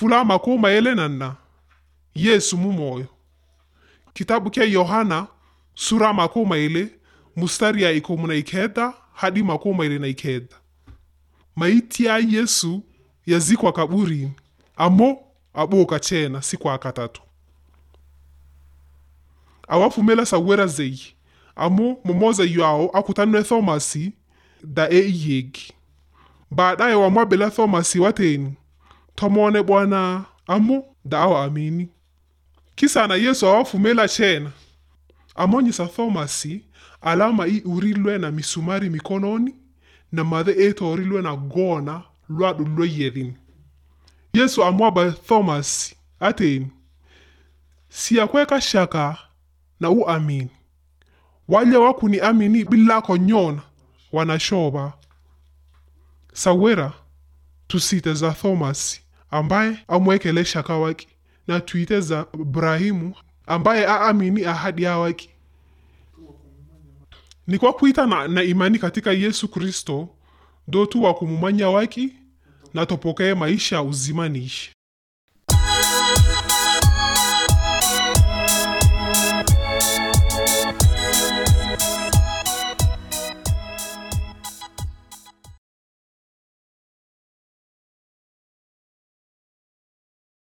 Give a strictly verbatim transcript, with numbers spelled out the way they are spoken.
fula makoma ele nanna Yesu mumoyo. Kitabu kia Yohana sura makoma ile mustari ya ikomu na ikeda hadi makoma ile na ikeda. Maiti ya Yesu yazikwa kaburini amo aboka chena siku akatatu. Awafumela sawera zei amo mumoza yao akutanwe Thomasi da e yegi. Baadaye wamwabela Thomasi wateni tomone Bwana amo da awa amini. Kisa na Yesu awafumela chena amonyisa Thomasi alama i urilwe na misumari mikononi na madhe eto urilwe na gona lwadu lwe yerini. Yesu amwaba Thomasi ateni siya kweka shaka na u amini. Wale wakuni amini bila konyona wanashoba. Sawera tusite za Thomasi ambaye amwekele shaka waki na tuite za Ibrahimu ambaye aamini ahadi ya waki. Ni kwa kuita na, na imani katika Yesu Kristo do tu wakumumanya waki na topokee maisha uzimanishi.